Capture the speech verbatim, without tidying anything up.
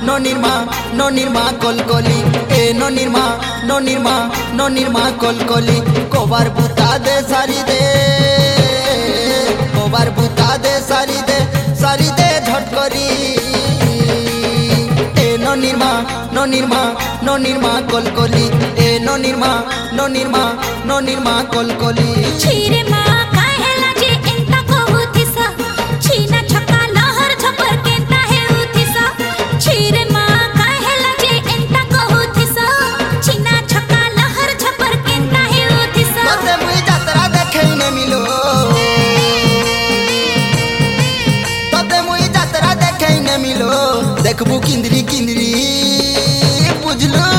no nirma no nirma kolkoli e no nirma no nirma no nirma kolkoli kobar buta de sari de kobar buta de sari de sari de jhot kori e no nirma no nirma no nirma kolkoli e no nirma no nirma no nirma kolkoli chire ma kahela je enta kohuthisa china chaka lahar झपर केता हे उथिसा chire ma kahela je enta kohuthisa china chaka lahar झपर केता हे उथिसा मते मुई यात्रा देखे ने मिलो तते मुई यात्रा देखे ने मिलो देखबू किंदरी किंदरी बुझलो